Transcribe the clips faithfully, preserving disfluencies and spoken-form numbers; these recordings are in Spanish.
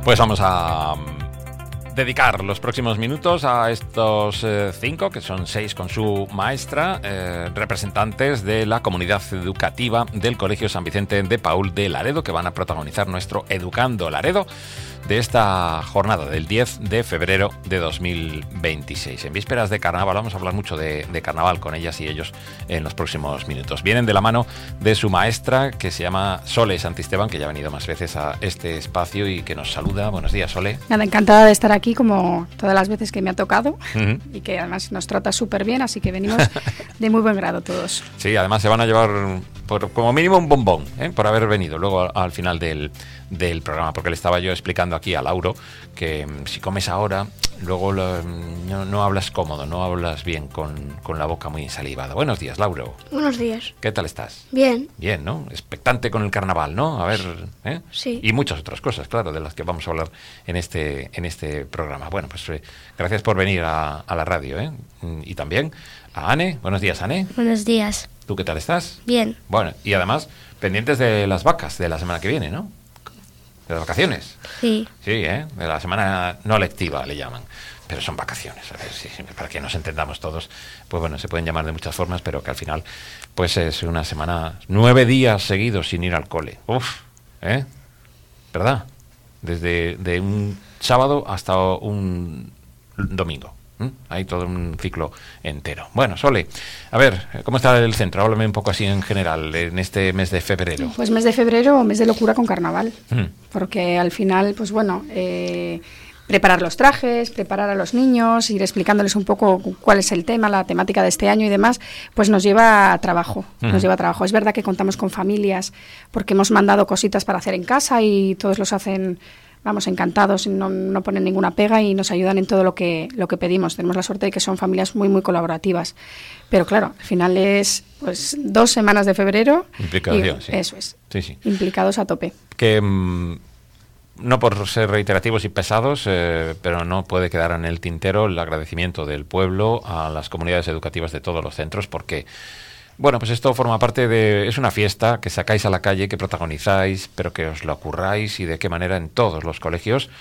Pues vamos a dedicar los próximos minutos a estos eh, cinco, que son seis con su maestra, eh, representantes de la comunidad educativa del Colegio San Vicente de Paúl de Laredo, que van a protagonizar nuestro Educando Laredo de esta jornada del diez de febrero de dos mil veintiséis. En vísperas de carnaval, vamos a hablar mucho de, de carnaval con ellas y ellos en los próximos minutos. Vienen de la mano de su maestra, que se llama Sole Santisteban, que ya ha venido más veces a este espacio y que nos saluda. Buenos días, Sole. Nada, encantada de estar aquí como todas las veces que me ha tocado, uh-huh. y que además nos trata súper bien, así que venimos de muy buen grado todos. Sí, además se van a llevar por, como mínimo un bombón, ¿eh? por haber venido luego al, al final del, del programa, porque le estaba yo explicando aquí a Lauro que si comes ahora, luego lo, no, no hablas cómodo, no hablas bien con, con la boca muy ensalivada. Buenos días, Lauro. Buenos días. ¿Qué tal estás? Bien. Bien, ¿no? Expectante con el carnaval, ¿no? A ver, ¿eh? Sí. Y muchas otras cosas, claro, de las que vamos a hablar en este, en este programa. Bueno, pues eh, gracias por venir a, a la radio, ¿eh? Y también a Ane. Buenos días, Ane. Buenos días. ¿Tú qué tal estás? Bien. Bueno, y además pendientes de las vacas de la semana que viene, ¿no? ¿De las vacaciones? Sí. Sí, ¿eh? De la semana no lectiva le llaman, pero son vacaciones, a ver, sí, para que nos entendamos todos, pues bueno, se pueden llamar de muchas formas, pero que al final, pues es una semana, nueve días seguidos sin ir al cole. Uf, ¿eh? ¿Verdad? Desde de un sábado hasta un domingo. ¿Mm? Hay todo un ciclo entero. Bueno, Sole, a ver, ¿cómo está el centro? Háblame un poco así en general, en este mes de febrero. Pues mes de febrero, mes de locura con carnaval, ¿Mm? porque al final, pues bueno, eh, preparar los trajes, preparar a los niños, ir explicándoles un poco cuál es el tema, la temática de este año y demás, pues nos lleva a trabajo, ¿Mm? nos lleva a trabajo. Es verdad que contamos con familias, porque hemos mandado cositas para hacer en casa y todos los hacen... Vamos, encantados, no, no ponen ninguna pega y nos ayudan en todo lo que lo que pedimos. Tenemos la suerte de que son familias muy, muy colaborativas. Pero claro, al final es pues dos semanas de febrero. Implicación, y, sí. Eso es. Sí, sí. Implicados a tope. Que mmm, no por ser reiterativos y pesados, eh, pero no puede quedar en el tintero el agradecimiento del pueblo a las comunidades educativas de todos los centros, porque... Bueno, pues esto forma parte de... Es una fiesta que sacáis a la calle, que protagonizáis, pero que os lo curráis y de qué manera en todos los colegios,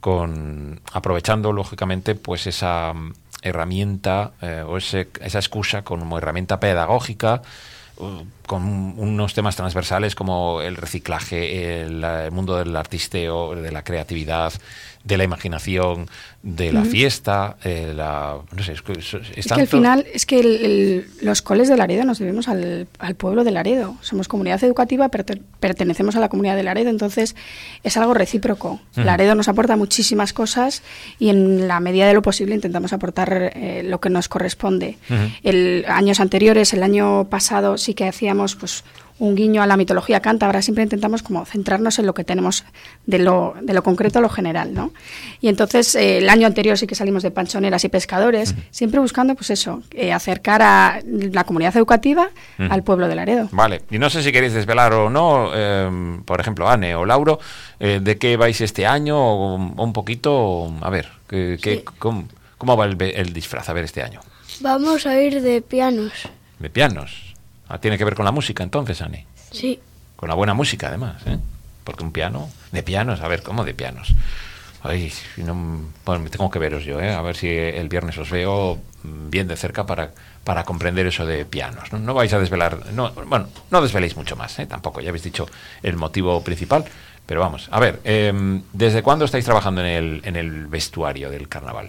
con aprovechando, lógicamente, pues esa herramienta eh, o ese, esa excusa como herramienta pedagógica, uh, con unos temas transversales como el reciclaje, el, el mundo del artisteo, de la creatividad, de la imaginación, de la uh-huh. fiesta, eh, la, no sé, es que, es, es que al final es que el, el, los coles de Laredo nos debemos al, al pueblo de Laredo. Somos comunidad educativa, pero pertenecemos a la comunidad de Laredo, entonces es algo recíproco. Uh-huh. Laredo nos aporta muchísimas cosas y en la medida de lo posible intentamos aportar eh, lo que nos corresponde. Uh-huh. El, años anteriores, el año pasado sí que hacíamos pues un guiño a la mitología cántabra, siempre intentamos como centrarnos en lo que tenemos de lo, de lo concreto a lo general, ¿no? Y entonces eh, el año anterior sí que salimos de panchoneras y pescadores, uh-huh. siempre buscando pues eso, eh, acercar a la comunidad educativa uh-huh. al pueblo de Laredo. Vale, y no sé si queréis desvelar o no, eh, por ejemplo, Ane o Lauro, eh, de qué vais este año, o, o un poquito, a ver, que, que, sí. cómo, ¿cómo va el, el disfraz, a ver, este año? Vamos a ir de pianos. ¿De pianos? ¿Tiene que ver con la música entonces, Ani? Sí. Con la buena música, además, ¿eh? Porque un piano... De pianos, a ver, ¿cómo de pianos? Ay, no, bueno, tengo que veros yo, ¿eh? A ver si el viernes os veo bien de cerca para, para comprender eso de pianos. No, no vais a desvelar... No, bueno, no desveléis mucho más, ¿eh? Tampoco, ya habéis dicho el motivo principal. Pero vamos, a ver, eh, ¿desde cuándo estáis trabajando en el, en el vestuario del carnaval?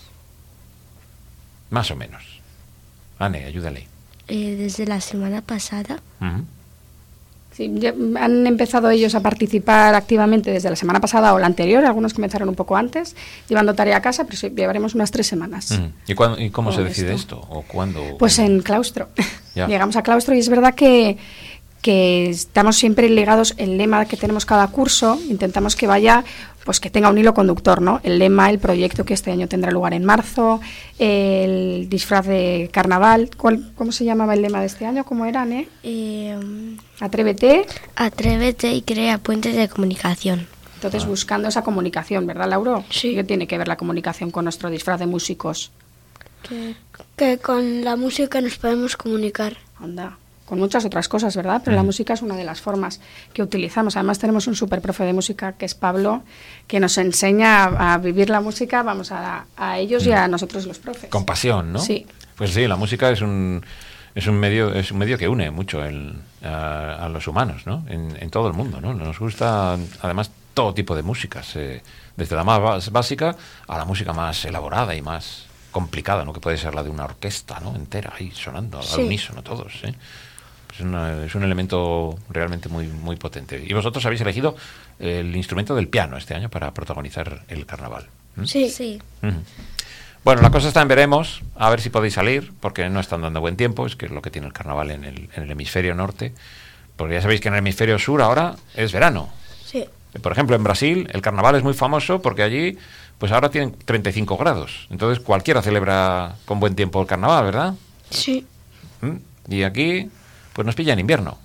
Más o menos. Ane, ayúdale. Eh, desde la semana pasada. Uh-huh. Sí, ya han empezado ellos a participar activamente desde la semana pasada o la anterior, algunos comenzaron un poco antes, llevando tarea a casa, pero sí, llevaremos unas tres semanas. Uh-huh. ¿Y, cuándo, y cómo se decide esto? esto? ¿O cuándo? Pues ¿cuándo? En claustro. Llegamos a claustro y es verdad que, que estamos siempre ligados, el lema que tenemos cada curso, intentamos que vaya... pues que tenga un hilo conductor, ¿no? El lema, el proyecto que este año tendrá lugar en marzo, el disfraz de carnaval. ¿Cuál, ¿Cómo se llamaba el lema de este año? ¿Cómo eran, eh? eh Atrévete. Atrévete y crea puentes de comunicación. Entonces, ah. buscando esa comunicación, ¿verdad, Lauro? Sí. ¿Qué tiene que ver la comunicación con nuestro disfraz de músicos? Que, que con la música nos podemos comunicar. Anda. con muchas otras cosas, ¿verdad? Pero mm. la música es una de las formas que utilizamos. Además tenemos un súper profe de música que es Pablo, que nos enseña a, a vivir la música, vamos, a, a ellos mm. y a nosotros los profes. Con pasión, ¿no? Sí. Pues sí, la música es un... Es un medio es un medio que une mucho el, a, a los humanos, ¿no? En, en todo el mundo, ¿no? Nos gusta, además, todo tipo de músicas, eh, desde la más básica a la música más elaborada y más complicada, ¿no? Que puede ser la de una orquesta, ¿no? Entera, ahí sonando sí. al unísono todos, ¿eh? Pues es, una, es un elemento realmente muy muy potente. Y vosotros habéis elegido el instrumento del piano este año para protagonizar el carnaval. ¿Mm? Sí, sí. Uh-huh. Bueno, la cosa está en veremos, a ver si podéis salir, porque no están dando buen tiempo, es que es lo que tiene el carnaval en el, en el hemisferio norte, porque ya sabéis que en el hemisferio sur ahora es verano. Sí. Por ejemplo, en Brasil el carnaval es muy famoso porque allí, pues ahora tienen treinta y cinco grados, entonces cualquiera celebra con buen tiempo el carnaval, ¿verdad? Sí. ¿Mm? Y aquí, pues nos pilla en invierno.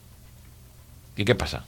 ¿Y qué pasa?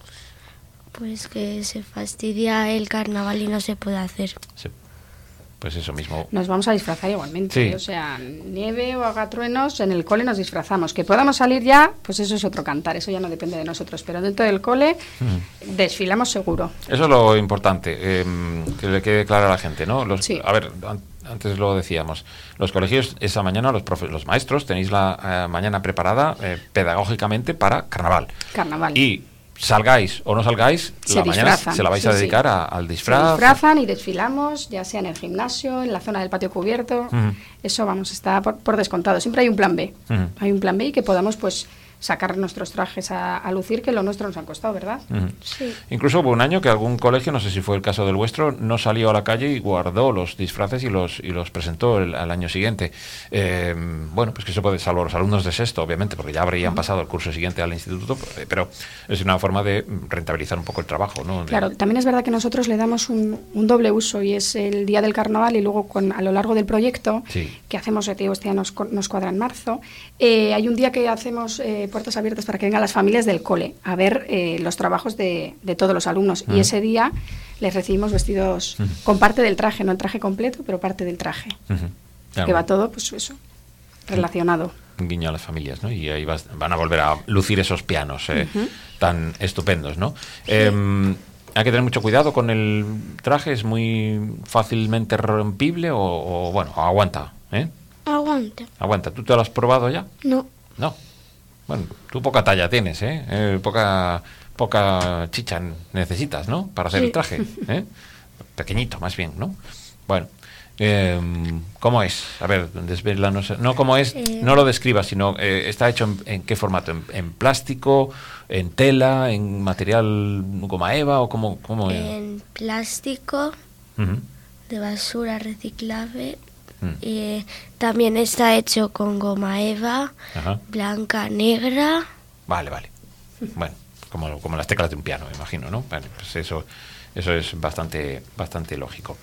Pues que se fastidia el carnaval y no se puede hacer. Se Pues eso mismo. Nos vamos a disfrazar igualmente, sí. O sea, nieve o haga truenos, en el cole nos disfrazamos. Que podamos salir ya, pues eso es otro cantar, eso ya no depende de nosotros. Pero dentro del cole uh-huh. desfilamos seguro. Eso es lo importante, eh, que le quede claro a la gente, ¿no? Los, sí. A ver, an- antes lo decíamos, los colegios esa mañana, los profe- los maestros, tenéis la eh, mañana preparada eh, pedagógicamente para carnaval. Carnaval. Y salgáis o no salgáis, se la disfrazan, mañana se la vais sí, a dedicar sí. a, al disfraz. Se disfrazan y desfilamos, ya sea en el gimnasio, en la zona del patio cubierto. Uh-huh. Eso, vamos, está por, por descontado. Siempre hay un plan B. Uh-huh. Hay un plan B y que podamos, pues, sacar nuestros trajes a, a lucir, que lo nuestro nos han costado, ¿verdad? Uh-huh. Sí. Incluso hubo un año que algún colegio, no sé si fue el caso del vuestro, no salió a la calle y guardó los disfraces y los y los presentó el, al año siguiente. Eh, bueno, pues que eso puede, salvo los alumnos de sexto, obviamente, porque ya habrían uh-huh. pasado el curso siguiente al instituto, pero es una forma de rentabilizar un poco el trabajo, ¿no? De... Claro, también es verdad que nosotros le damos un, un doble uso, y es el día del carnaval y luego con, a lo largo del proyecto, sí. que hacemos, este año nos, nos cuadra en marzo, eh, hay un día que hacemos eh, puertas abiertas para que vengan las familias del cole a ver eh, los trabajos de, de todos los alumnos. Uh-huh. Y ese día les recibimos vestidos uh-huh. con parte del traje, no el traje completo, pero parte del traje. Uh-huh. Claro. Que va todo, pues eso, relacionado. Un guiño a las familias, ¿no? Y ahí vas, van a volver a lucir esos pianos eh, uh-huh. tan estupendos, ¿no? Sí. Eh, hay que tener mucho cuidado con el traje, es muy fácilmente rompible o, o bueno, aguanta, ¿eh? Aguanta. Aguanta. ¿Tú te lo has probado ya? No. No. Bueno, tú poca talla tienes, ¿eh? eh poca poca chicha necesitas, ¿no? Para hacer sí. el traje, ¿eh? Pequeñito, más bien, ¿no? Bueno, eh, ¿cómo es? A ver, desvélanos. No, ¿cómo es? Eh, no lo describas, sino eh, ¿está hecho en, en qué formato? ¿En, en plástico? ¿En tela? ¿En material goma eva? ¿O cómo, cómo es? En plástico, uh-huh. de basura reciclable. Mm. Eh, también está hecho con goma eva, ajá. blanca, negra. Vale, vale. Bueno, como, como las teclas de un piano, me imagino, ¿no? Vale, pues eso, eso es bastante, bastante lógico.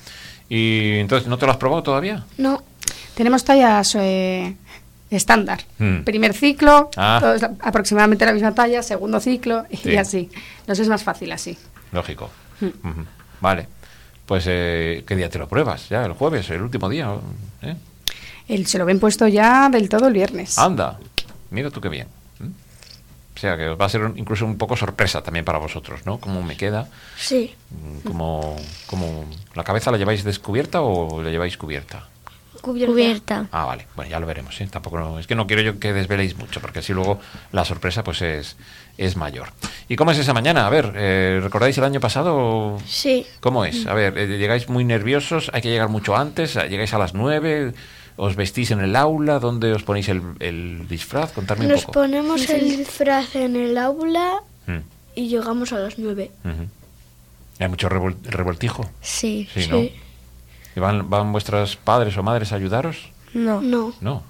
¿Y entonces no te lo has probado todavía? No. Tenemos tallas eh, estándar. Mm. Primer ciclo, ah. todos aproximadamente la misma talla, segundo ciclo y sí. así. Nos es más fácil así. Lógico. Mm. Uh-huh. Vale. Pues, eh, ¿qué día te lo pruebas? Ya, el jueves, el último día. ¿eh? El, se lo ven puesto ya del todo el viernes. Anda, mira tú qué bien. ¿eh? O sea, que va a ser un, incluso un poco sorpresa también para vosotros, ¿no? ¿Cómo me queda? Sí. ¿Cómo, cómo, ¿La cabeza la lleváis descubierta o la lleváis cubierta? Cubierta. Ah, vale. Bueno, ya lo veremos, ¿eh? Tampoco no, es que no quiero yo que desveléis mucho, porque así luego la sorpresa pues es, es mayor. ¿Y cómo es esa mañana? A ver, eh, ¿recordáis el año pasado? Sí. ¿Cómo es? A ver, eh, ¿llegáis muy nerviosos? ¿Hay que llegar mucho antes? ¿Llegáis a las nueve? ¿Os vestís en el aula? ¿Dónde os ponéis el, el disfraz? Contadme Nos un poco. Nos ponemos el disfraz en el aula mm. y llegamos a las nueve. Uh-huh. ¿Hay mucho revol- revoltijo? Sí, sí. sí. ¿no? ¿Y van, van vuestros padres o madres a ayudaros? No. No. No.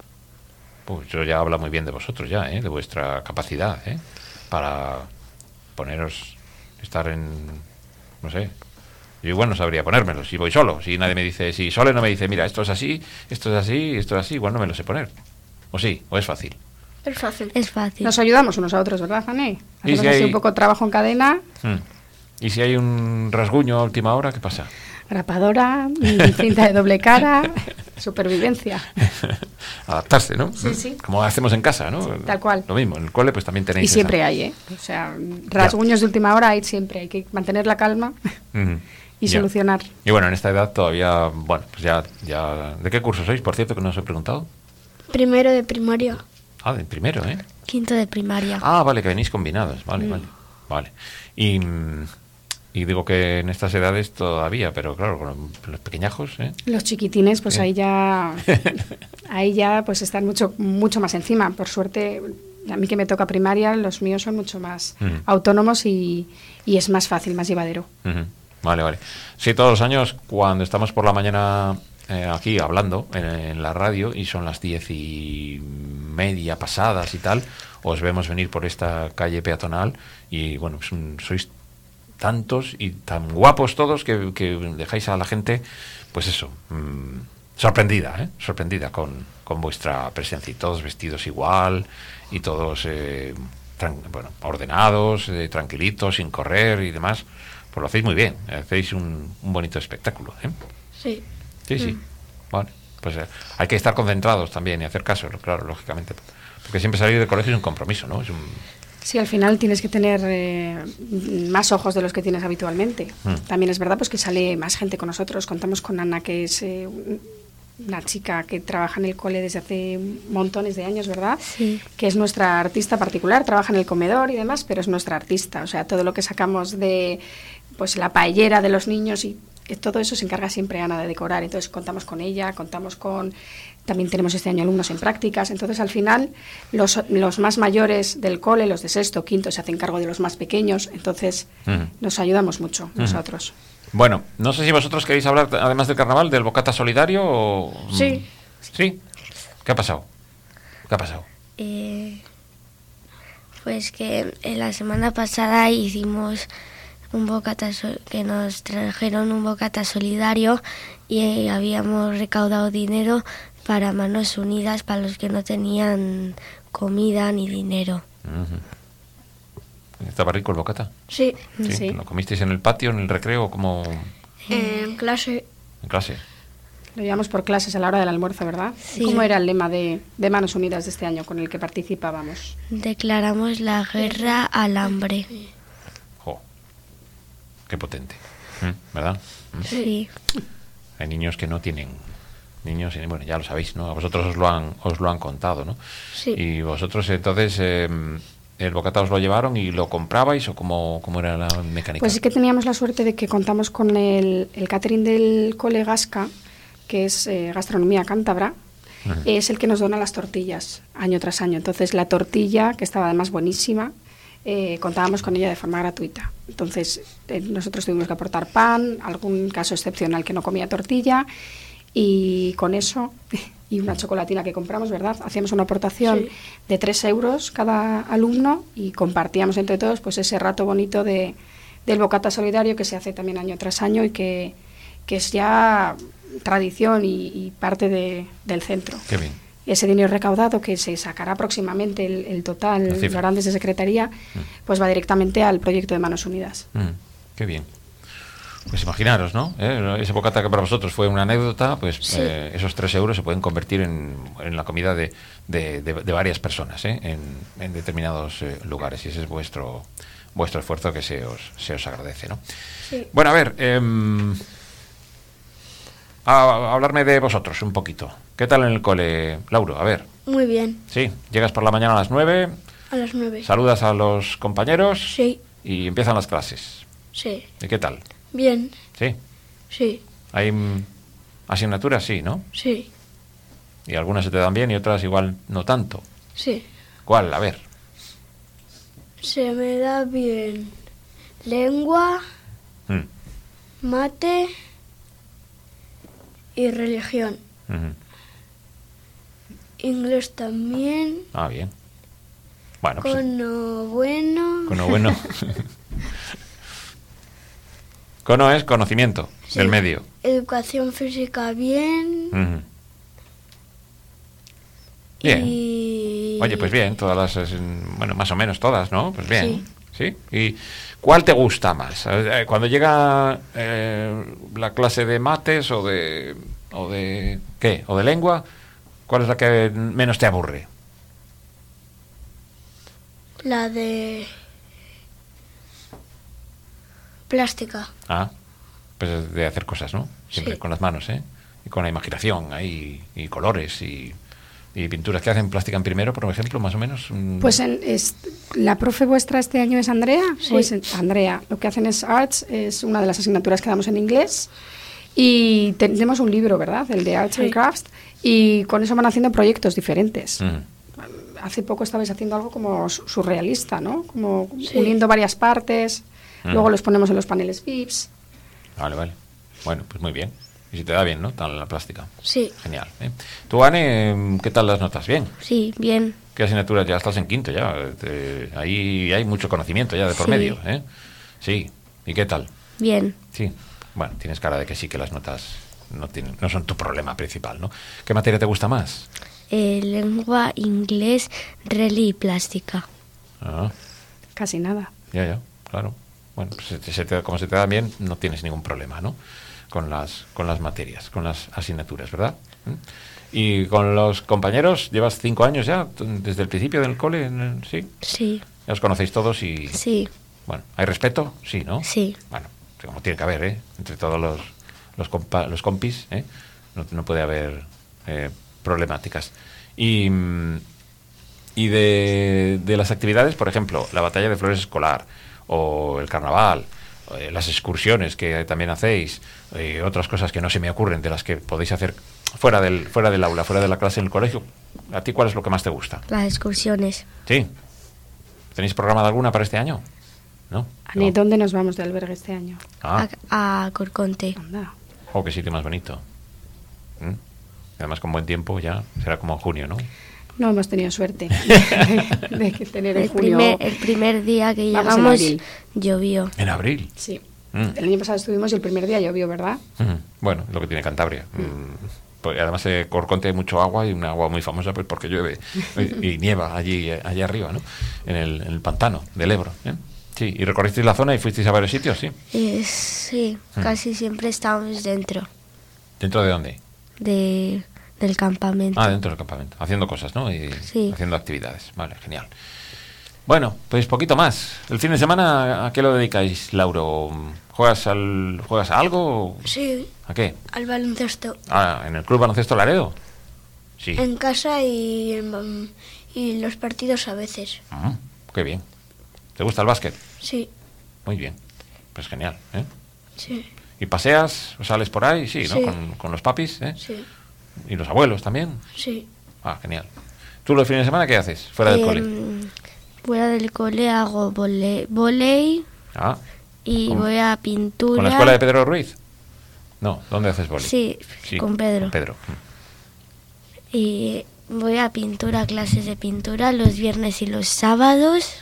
Pues eso ya habla muy bien de vosotros ya, ¿eh? De vuestra capacidad, ¿eh? Para poneros, estar en, no sé, yo igual no sabría ponérmelo si voy solo, si nadie me dice, si Sole no me dice, mira, esto es así, esto es así, esto es así, igual no me lo sé poner. ¿O sí? ¿O es fácil? Es fácil. Es fácil. Nos ayudamos unos a otros, ¿verdad, Fanny? Hacemos si así hay... un poco de trabajo en cadena. Hmm. ¿Y si hay un rasguño a última hora, qué pasa? Grapadora, cinta de doble cara, supervivencia. Adaptarse, ¿no? Sí, sí. Como hacemos en casa, ¿no? Sí, tal cual. Lo mismo, en el cole pues también tenéis. Y siempre esa... hay, ¿eh? O sea, rasguños de última hora hay siempre. Hay que mantener la calma uh-huh. y ya. solucionar. Y bueno, en esta edad todavía, bueno, pues ya, ya... ¿De qué curso sois, por cierto, que no os he preguntado? Primero de primaria. Ah, de primero, ¿eh? Quinto de primaria. Ah, vale, que venís combinados. Vale, mm. vale. Vale. Y... Y digo que en estas edades todavía, pero claro, con los pequeñajos, ¿eh? Los chiquitines, pues ¿Eh? ahí ya ahí ya pues están mucho mucho más encima. Por suerte, a mí que me toca primaria, los míos son mucho más uh-huh. autónomos y, y es más fácil, más llevadero. Uh-huh. Vale, vale. Sí, todos los años, cuando estamos por la mañana eh, aquí hablando en, en la radio y son las diez y media pasadas y tal, os vemos venir por esta calle peatonal y bueno, pues un, sois tantos y tan guapos todos que, que dejáis a la gente, pues eso, mmm, sorprendida, ¿eh? Sorprendida con, con vuestra presencia y todos vestidos igual y todos, eh, tran- bueno, ordenados, eh, tranquilitos, sin correr y demás. Pues lo hacéis muy bien, hacéis un, un bonito espectáculo, ¿eh? Sí. Sí, sí. Mm. Vale, pues eh, hay que estar concentrados también y hacer caso, claro, lógicamente. Porque siempre salir del colegio es un compromiso, ¿no? Es un... Sí, al final tienes que tener eh, más ojos de los que tienes habitualmente. Mm. También es verdad pues que sale más gente con nosotros. Contamos con Ana, que es eh, una chica que trabaja en el cole desde hace montones de años, ¿verdad? Sí. Que es nuestra artista particular, trabaja en el comedor y demás, pero es nuestra artista. O sea, todo lo que sacamos de pues la paellera de los niños y todo eso se encarga siempre Ana de decorar. Entonces contamos con ella, contamos con... También tenemos este año alumnos en prácticas. Entonces, al final, los, los más mayores del cole, los de sexto, quinto, se hacen cargo de los más pequeños. Entonces, uh-huh. nos ayudamos mucho uh-huh. nosotros. Bueno, no sé si vosotros queréis hablar, además del carnaval, del bocata solidario o... Sí. ¿Sí? ¿Qué ha pasado? ¿Qué ha pasado? Eh, pues que en la semana pasada hicimos un bocata, que nos trajeron un bocata solidario y habíamos recaudado dinero para Manos Unidas, para los que no tenían comida ni dinero. Uh-huh. ¿Estaba rico el bocata? Sí. ¿Sí? sí. ¿Lo comisteis en el patio, en el recreo, como...? En clase. ¿En clase? Lo llevamos por clases a la hora del almuerzo, ¿verdad? Sí. ¿Cómo era el lema de, de Manos Unidas de este año con el que participábamos? Declaramos la guerra al hambre. ¡Jo! ¡Qué potente! ¿Verdad? Sí. Hay niños que no tienen... niños, y bueno, ya lo sabéis, ¿no? A vosotros os lo han, os lo han contado, ¿no? Sí. Y vosotros, entonces, eh, ¿el bocata os lo llevaron y lo comprabais o cómo, cómo era la mecánica? Pues es que teníamos la suerte de que contamos con el, el catering del Cole Gasca, que es eh, Gastronomía Cántabra, uh-huh. es el que nos dona las tortillas año tras año. Entonces, la tortilla, que estaba además buenísima, eh, contábamos con ella de forma gratuita. Entonces, eh, nosotros tuvimos que aportar pan, algún caso excepcional que no comía tortilla, y con eso y una chocolatina que compramos, ¿verdad? Hacíamos una aportación sí. de tres euros cada alumno y compartíamos entre todos pues ese rato bonito de, del bocata solidario que se hace también año tras año y que, que es ya tradición y, y parte de, del centro. Qué bien. Ese dinero recaudado, que se sacará próximamente el, el total, lo harán desde Secretaría, mm. pues va directamente al proyecto de Manos Unidas. Mm. Qué bien. Pues imaginaros, ¿no? ¿Eh? Ese bocata que para vosotros fue una anécdota, pues sí. eh, esos tres euros se pueden convertir en, en la comida de, de, de, de varias personas, ¿eh? en, en determinados eh, lugares. Y ese es vuestro vuestro esfuerzo que se os, se os agradece, ¿no? Sí. Bueno, a ver, eh, a, a hablarme de vosotros un poquito. ¿Qué tal en el cole, Lauro? A ver. Muy bien. Sí, llegas por la mañana a las nueve. A las nueve. Saludas a los compañeros. Sí. Y empiezan las clases. Sí. ¿Y qué tal? Bien. ¿Sí? Sí. ¿Hay mm, asignaturas? Sí, ¿no? Sí. Y algunas se te dan bien y otras igual no tanto. Sí. ¿Cuál? A ver. Se me da bien lengua, mm. mate y religión. Uh-huh. Inglés también. Ah, bien. Bueno, pues, cono bueno. Cono bueno. Cono es conocimiento sí. del medio. Educación física bien. Uh-huh. Bien. Y... Oye, pues bien, todas las, bueno, más o menos todas, ¿no? Pues bien. Sí. ¿Sí? ¿Y cuál te gusta más? Cuando llega eh, la clase de mates o de, o de... ¿Qué? ¿O de lengua? ¿Cuál es la que menos te aburre? La de plástica. Ah, pues de hacer cosas, ¿no? Siempre Sí. con las manos, ¿eh? Y con la imaginación ahí, y colores y, y pinturas. ¿Qué hacen plástica en primero, por ejemplo, más o menos? Mm. Pues en, es, la profe vuestra este año es Andrea. Sí. ¿O es en- Andrea. Lo que hacen es Arts, es una de las asignaturas que damos en inglés. Y tenemos un libro, ¿verdad? El de Arts Sí. and Crafts. Y con eso van haciendo proyectos diferentes. Mm. Hace poco estabais haciendo algo como su- surrealista, ¿no? Como Sí. uniendo varias partes. Mm. Luego los ponemos en los paneles V I Ps. Vale, vale. Bueno, pues muy bien. Y si te da bien, ¿no? Tal la plástica. Sí. Genial. ¿eh? Tú, Anne, ¿qué tal las notas? ¿Bien? Sí, bien. ¿Qué asignaturas? Ya estás en quinto ya. Te- ahí hay mucho conocimiento ya de por Sí. medio, ¿eh? Sí. ¿Y qué tal? Bien. Sí. Bueno, tienes cara de que sí, que las notas no, tienen, no son tu problema principal, ¿no? ¿Qué materia te gusta más? Eh, lengua, inglés, reli y plástica. Ah, Casi nada. ya, ya, claro. Bueno, pues se te- se te- como se te da bien, no tienes ningún problema, ¿no? Con las, con las materias, con las asignaturas, ¿verdad? ¿Mm? Y con los compañeros, llevas cinco años ya, t- desde el principio del cole, en el- ¿sí? Sí, Ya os conocéis todos y... sí, Bueno, ¿hay respeto? Sí, ¿no? sí. Bueno, como tiene que haber, ¿eh? Entre todos los, los, compa- los compis, ¿eh? No, no puede haber eh, problemáticas. Y, mm, y de, de las actividades, por ejemplo, la batalla de flores escolar, o el carnaval, eh, las excursiones que también hacéis, eh, otras cosas que no se me ocurren, de las que podéis hacer fuera del, fuera del aula, fuera de la clase en el colegio. ¿A ti cuál es lo que más te gusta? Las excursiones. ¿Sí? ¿Tenéis programada alguna para este año? ¿No? Ani, No. ¿dónde nos vamos de albergue este año? Ah, A, a Corconte. Anda. oh, qué sitio más bonito. ¿Mm? Además, con buen tiempo ya será como en junio, ¿no? No hemos tenido suerte de, de que tener en El junio. primer, el primer día que Vamos en llegamos abril. llovió. En abril. Sí. Mm. El año pasado estuvimos y el primer día llovió, ¿verdad? Mm. Bueno, lo que tiene Cantabria. Mm. Pues además, eh, Corconte hay mucho agua y una agua muy famosa pues porque llueve y, y nieva allí, eh, allí arriba, ¿no? En el, en el pantano del Ebro. ¿eh? Sí, y recorristeis la zona y fuisteis a varios sitios, sí. Eh, sí, Mm. casi siempre estábamos dentro ¿Dentro de dónde? de, del campamento. Ah, dentro del campamento, haciendo cosas, ¿no? Y Sí. haciendo actividades. Vale, genial. Bueno, pues poquito más. ¿El fin de semana a qué lo dedicáis, Lauro? ¿Juegas, al, ¿juegas a algo? Sí, ¿A qué? al baloncesto. Ah, ¿en el Club Baloncesto Laredo? Sí. En casa y, en- y los partidos a veces. Mm, qué bien. ¿Te gusta el básquet? Sí, Muy bien. Pues genial, ¿eh? sí, ¿Y paseas o sales por ahí? Sí, ¿no? Sí. Con, con los papis, ¿eh? sí, ¿Y los abuelos también? sí. Ah, genial. ¿Tú los fines de semana qué haces? Fuera del Em, cole. Fuera del cole hago vole- volei Ah, y ¿Con- voy a pintura. ¿con la escuela de Pedro Ruiz? No, ¿dónde haces vóley? Sí, con Pedro. Con Pedro. Mm. Y voy a pintura, clases de pintura los viernes y los sábados.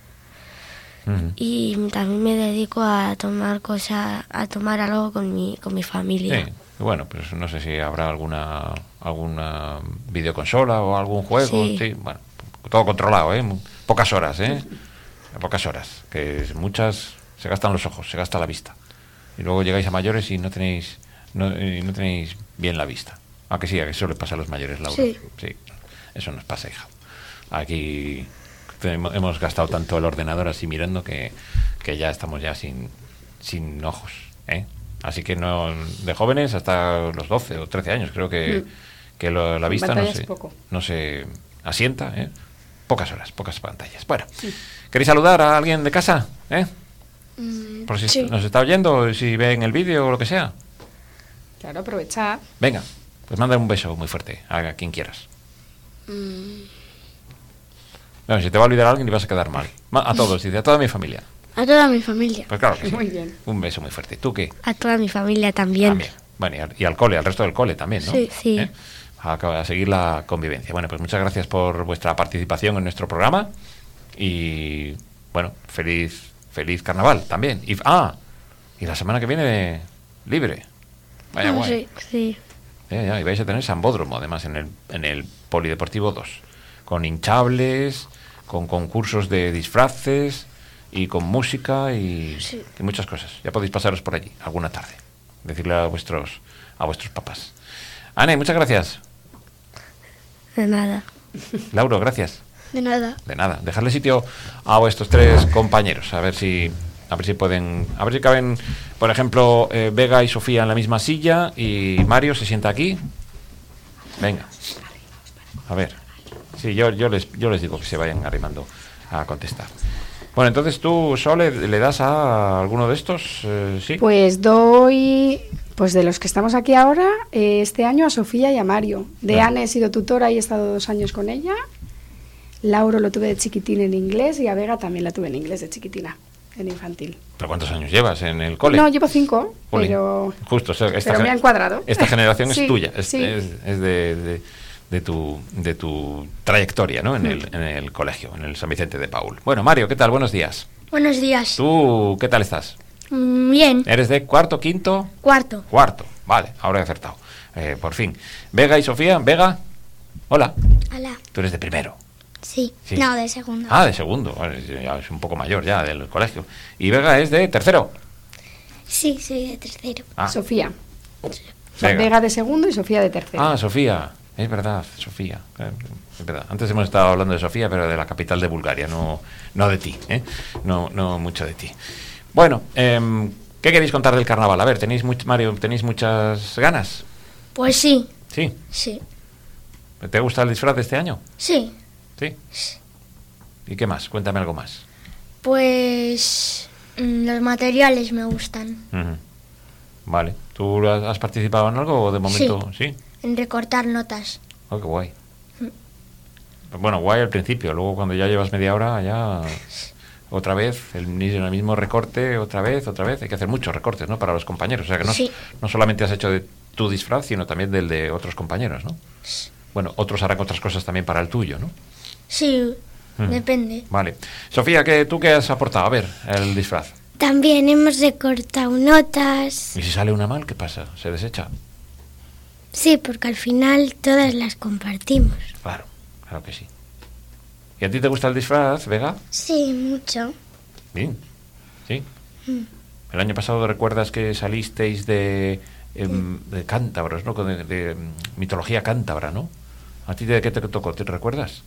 Ujú. Y también me dedico a tomar cosa, a tomar algo con mi, con mi familia. Sí, bueno, pues no sé si habrá alguna alguna videoconsola o algún juego. Sí. Sí, bueno, todo controlado, ¿eh? Pocas horas, ¿eh? Pocas horas, que muchas se gastan los ojos, se gasta la vista. Y luego llegáis a mayores y no tenéis no, y no tenéis bien la vista. Ah, que sí, a que eso le pasa a los mayores, Laura. Sí. Sí, eso nos pasa, hija. Aquí tenemos- hemos gastado tanto el ordenador así mirando que, que ya estamos ya sin, sin ojos, ¿eh? Así que no, de jóvenes hasta los doce o trece años creo que, que lo- la En vista no pantallas se, poco. no se asienta, ¿eh? Pocas horas, pocas pantallas. Bueno, ¿queréis saludar a alguien de casa? ¿Eh? Mm, Por si sí. nos está oyendo, o si ven el vídeo o lo que sea. Claro, aprovechar. Venga, pues manda un beso muy fuerte a quien quieras. Mm, Bueno, si te va a olvidar a alguien y vas a quedar mal. Ma- A todos, dice, a toda mi familia. a toda mi familia. Pues claro que sí. Muy bien. Un beso muy fuerte. ¿Tú qué? A toda mi familia también. También. Bueno, y al, y al cole, al resto del cole también, ¿no? Sí. Sí. ¿Eh? A, a seguir la convivencia. Bueno, pues muchas gracias por vuestra participación en nuestro programa y, bueno, feliz feliz carnaval también. Y, ah, y la semana que viene libre. Vaya Ah, guay. sí. Sí. Ya, ya, y vais a tener Sambódromo, además, en el, en el Polideportivo dos, con hinchables, con concursos de disfraces y con música y, Sí. y muchas cosas. Ya podéis pasaros por allí alguna tarde, decirle a vuestros a vuestros papás. Ane, muchas gracias. De nada. Lauro, gracias. De nada. De nada. Dejarle sitio a vuestros tres compañeros, a ver si a ver si pueden, a ver si caben, por ejemplo, eh, Vega y Sofía en la misma silla y Mario se sienta aquí. Venga. A ver. Sí, yo yo les yo les digo que se vayan arrimando a contestar. Bueno, entonces tú, Sole, ¿le das a alguno de estos? Eh, sí. Pues doy, pues de los que estamos aquí ahora, eh, este año a Sofía y a Mario. De Ah. Anne he sido tutora y he estado dos años con ella. Lauro lo tuve de chiquitín en inglés y a Vega también la tuve en inglés de chiquitina, en infantil. ¿Pero cuántos años llevas en el cole? No, llevo cinco, Jolín. pero, Justo, o sea, esta pero me gen- han cuadrado. Esta generación Sí, es tuya, es, sí. es, es de, de, de tu, de tu trayectoria, ¿no? En el, en el colegio, en el San Vicente de Paúl. Bueno, Mario, ¿qué tal? Buenos días. Buenos días. ¿Tú qué tal estás? Mm, Bien. ¿Eres de cuarto, quinto? Cuarto. Cuarto. Vale, ahora he acertado. Eh, por fin. Vega y Sofía. Vega, hola. Hola. Tú eres de primero. Sí. Sí. No, de segundo. Ah, de segundo. Vale, ya es un poco mayor ya del colegio. Y Vega es de tercero. Sí, soy de tercero. Ah, Sofía. Vega. Vega de segundo y Sofía de tercero. Ah, Sofía. Es verdad, Sofía. Eh, Es verdad. Antes hemos estado hablando de Sofía, pero de la capital de Bulgaria, no, no de ti, ¿eh? No, no mucho de ti. Bueno, em, ¿qué queréis contar del carnaval? A ver, tenéis much- Mario, ¿tenéis muchas ganas? Pues sí. Sí. Sí. ¿Te gusta el disfraz de este año? Sí. Sí. ¿Y qué más? Cuéntame algo más. Pues mm, los materiales me gustan. Ujú. Vale. ¿Tú has has participado en algo o de momento? Sí. En recortar notas. Oh, qué guay. Bueno, guay al principio, luego cuando ya llevas media hora, ya otra vez, el, mi- el mismo recorte, otra vez, otra vez. Hay que hacer muchos recortes, ¿no? Para los compañeros. O sea que no, Sí. no solamente has hecho de tu disfraz, sino también del de otros compañeros, ¿no? Bueno, otros harán otras cosas también para el tuyo, ¿no? Sí. Mm. Depende. Vale. Sofía, ¿qué, ¿tú qué has aportado? A ver, el disfraz. También hemos recortado notas. ¿Y si sale una mal, qué pasa? ¿Se desecha? Sí, porque al final todas las compartimos. Claro, claro que sí. ¿Y a ti te gusta el disfraz, Vega? Sí, mucho. Bien, sí. El año pasado recuerdas que salisteis de, em, de cántabros, ¿no? De, de, em, mitología cántabra, ¿no? ¿A ti de qué te tocó? ¿Te recuerdas?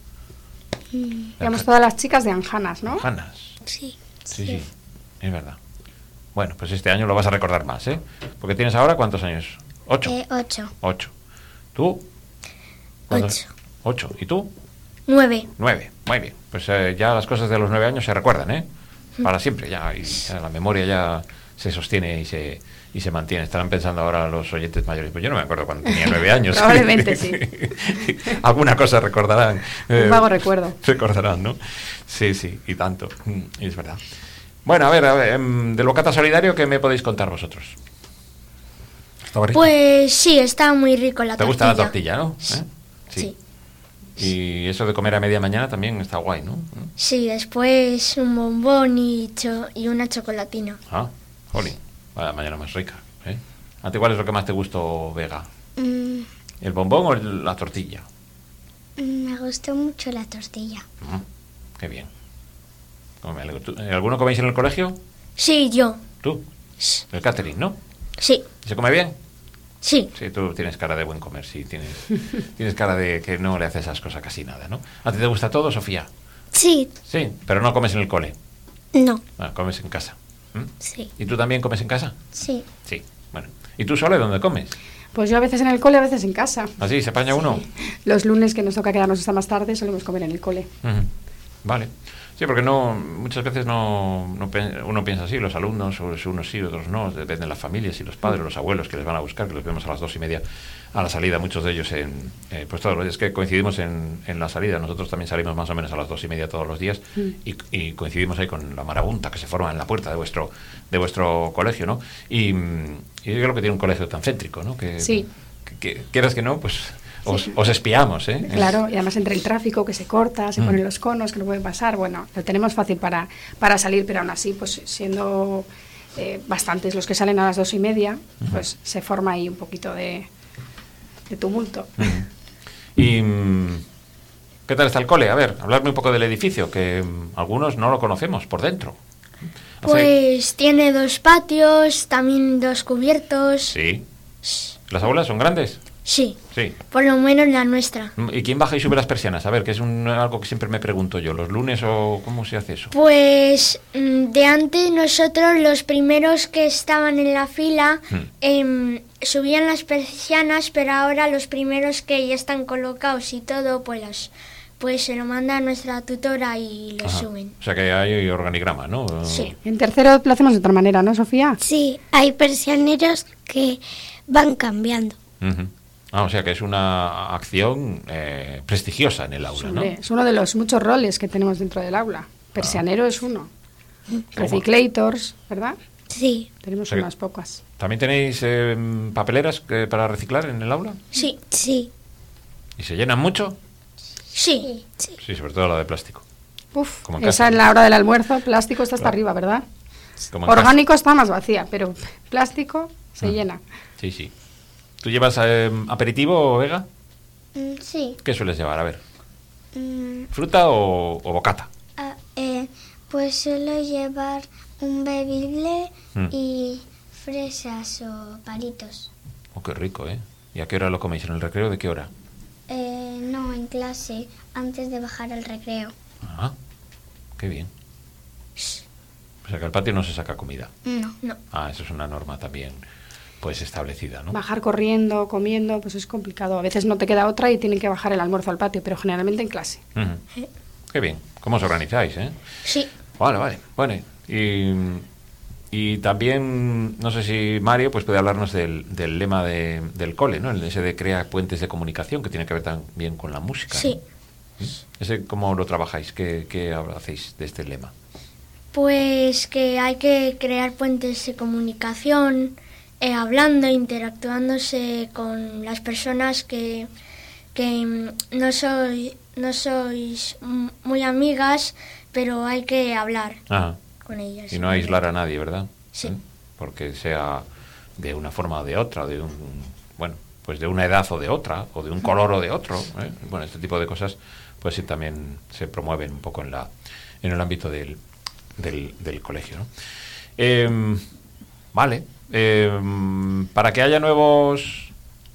Éramos todas las chicas de Anjanas, ¿no? Janas. Sí. Sí, sí, es verdad. Bueno, pues este año lo vas a recordar más, ¿eh? Porque tienes ahora ¿cuántos años? Ocho. Eh, ocho. Ocho. ¿Tú? ¿Cuántos? Ocho. Ocho. ¿Y tú? Nueve. Nueve. Muy bien. Pues eh, ya las cosas de los nueve años se recuerdan, ¿eh? Para siempre ya. Y ya la memoria ya se sostiene y se y se mantiene. Estarán pensando ahora los oyentes mayores. Pues yo no me acuerdo cuando tenía nueve años. Probablemente sí. Alguna cosa recordarán. Un vago recuerdo. Recordarán, ¿no? Sí, sí, y tanto. Mm, es verdad. Bueno, a ver, a ver, em, del bocata solidario, ¿qué me podéis contar vosotros? ¿Estaba rico? Pues sí, está muy rico la ¿Te tortilla. gusta la tortilla, no? ¿Eh? Sí. Y eso de comer a media mañana también está guay, ¿no? Sí, después un bombón y, cho- y una chocolatina. Ah, jolín. Vaya mañana más rica, ¿eh? ¿A ti cuál es lo que más te gustó, Vega? Mm, ¿El bombón o el- la tortilla? me gustó mucho la tortilla. Mm, qué bien. Oh, me alegro. ¿Tú- ¿Alguno coméis en el colegio? Sí, yo. ¿Tú? El catering, ¿no? Sí, ¿Se come bien? sí. Sí, tú tienes cara de buen comer, sí. Tienes, tienes cara de que no le haces ascos a casi nada, ¿no? ¿A ti te gusta todo, Sofía? Sí. Sí, pero no comes en el cole. No. Ah, comes en casa. ¿Mm? Sí. ¿Y tú también comes en casa? Sí. Sí, bueno. ¿Y tú, Sole, dónde comes? Pues yo a veces en el cole, a veces en casa. ¿Así se apaña uno? Los lunes que nos toca quedarnos hasta más tarde solemos comer en el cole. Ujú. Vale. Sí, porque no muchas veces no, no pe- uno piensa así, los alumnos, o si unos sí, otros no, depende de las familias y los padres, los abuelos que les van a buscar, que los vemos a las dos y media a la salida, muchos de ellos en, eh, pues todos los días que coincidimos en, en la salida, nosotros también salimos más o menos a las dos y media todos los días y, y coincidimos ahí con la marabunta que se forma en la puerta de vuestro de vuestro colegio, ¿no? Y, mm, y yo creo que tiene un colegio tan céntrico, ¿no? Que, Sí. que, que quieras que no, pues os, os espiamos, ¿eh? Claro, y además entre el tráfico que se corta, se Mm. ponen los conos que no pueden pasar, bueno, lo tenemos fácil para, para salir, pero aún así, pues siendo eh, bastantes los que salen a las dos y media, pues se forma ahí un poquito de, de tumulto. ¿Y mm, qué tal está el cole? A ver, hablarme un poco del edificio, que mm, algunos no lo conocemos por dentro. Pues tiene dos patios, también dos cubiertos. Sí. ¿Las aulas son grandes? Sí, Sí. por lo menos la nuestra. ¿Y quién baja y sube las persianas? A ver, que es un, algo que siempre me pregunto yo. ¿Los lunes o cómo se hace eso? Pues mm, de antes nosotros, los primeros que estaban en la fila, Hmm. em, subían las persianas, pero ahora los primeros que ya están colocados y todo, pues los, pues se lo manda a nuestra tutora y los Ajá. suben. O sea que hay organigrama, ¿no? Sí. En tercero lo hacemos de otra manera, ¿no, Sofía? Sí, hay persianeros que van cambiando. Ujú. Ah, o sea que es una acción eh, prestigiosa en el aula, ¿no? Hombre, es uno de los muchos roles que tenemos dentro del aula. Persianero es uno. Reciclators, ¿verdad? Sí, Tenemos Sí. unas pocas. ¿También tenéis eh, papeleras eh, para reciclar en el aula? Sí, sí, ¿Y se llenan mucho? sí. sí. Sí, sobre todo la de plástico. Uf, Como en esa casa. en la hora del almuerzo, plástico está hasta Claro. arriba, ¿verdad? Como en casa. Orgánico está más vacía, pero plástico se Mm. llena. Sí, sí. ¿Tú llevas eh, aperitivo, Vega? Mm, sí. ¿Qué sueles llevar? A ver, Mm, ¿fruta o, o bocata? ah, eh, pues suelo llevar un bebible Mm. y fresas o palitos. Oh, qué rico, ¿eh? ¿Y a qué hora lo coméis? ¿En el recreo de qué hora? Eh, no, en clase, antes de bajar al recreo. Ah, qué bien. O sea que al patio no se saca comida. No. No. Ah, eso es una norma también, pues establecida, ¿no? Bajar corriendo, comiendo, pues es complicado. A veces no te queda otra y tienen que bajar el almuerzo al patio, pero generalmente en clase. Ujú. Qué bien. ¿Cómo os organizáis, eh? Sí. Vale, vale. Bueno, y, y también, no sé si Mario pues puede hablarnos del, del lema de, del cole, ¿no? El ese de crear puentes de comunicación, que tiene que ver también con la música. ¿no? Sí. ¿Ese cómo lo trabajáis? ¿Qué, qué hacéis de este lema? Pues que hay que crear puentes de comunicación, eh, hablando, interactuándose con las personas que, que mm, no, soy, no sois mm, muy amigas, pero hay que hablar Ajá. con ellas. Y no aislar a nadie, ¿verdad? Sí. ¿Eh? Porque sea de una forma o de otra, de un, bueno, pues de una edad o de otra, o de un color o de otro. ¿eh? Bueno, este tipo de cosas, pues sí también se promueven un poco en la, en el ámbito del, del, del colegio, ¿no? Eh, vale. Eh, para que haya nuevos